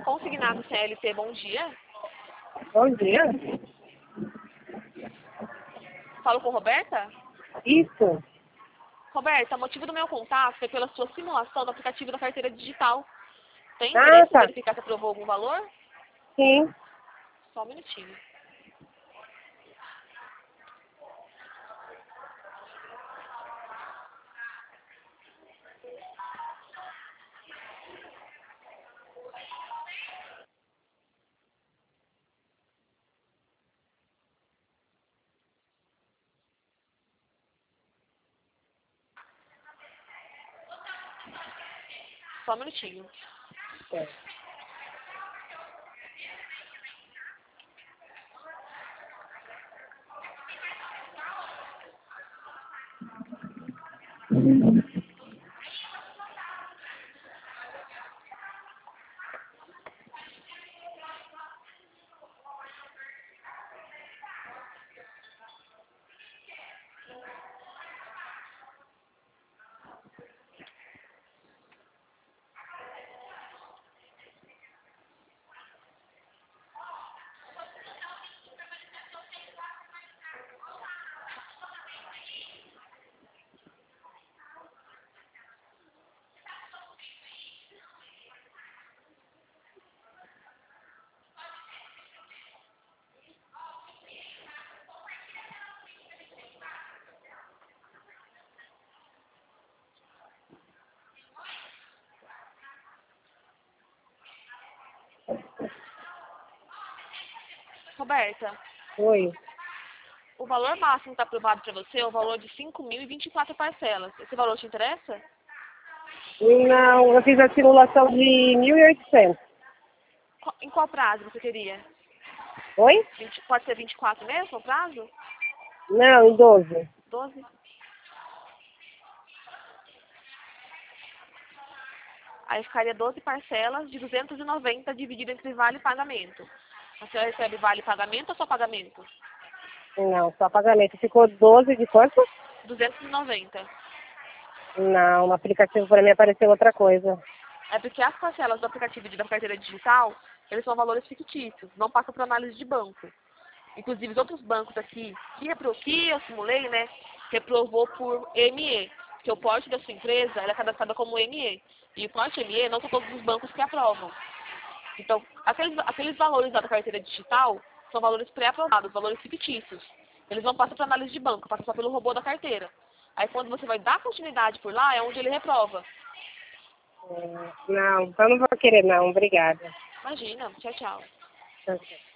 Consignado CLT, bom dia. Bom dia. Falo com Roberta? Isso. Roberta, o motivo do meu contato foi pela sua simulação do aplicativo da carteira digital. Tem Ah, interesse em tá. verificar se aprovou algum valor? Sim. Só um minutinho. Só um minutinho. É. Roberta, Oi. o valor máximo que está aprovado para você é o valor de 5.024 parcelas. Esse valor te interessa? Não, eu fiz a simulação de 1.800. Em qual prazo você queria? Oi? Pode ser 24 mesmo o prazo? Não, em 12. 12? Aí ficaria 12 parcelas de 290 dividido entre vale e pagamento. A senhora recebe vale pagamento ou só pagamento? Não, só pagamento. Ficou 12 de quanto? 290. Não, no aplicativo para mim apareceu outra coisa. É porque as parcelas do aplicativo da carteira digital, eles são valores fictícios, não passam por análise de banco. Inclusive, os outros bancos aqui, que eu simulei, né, reprovou por ME, que o porte da sua empresa ela é cadastrada como ME. E o porte ME não são todos os bancos que aprovam. Então, aqueles valores lá da carteira digital são valores pré-aprovados, valores fictícios. Eles não passam para análise de banco, passam só pelo robô da carteira. Aí, quando você vai dar continuidade por lá, é onde ele reprova. Não, então não vou querer não. Obrigada. Imagina, tchau, tchau. Tchau, tchau.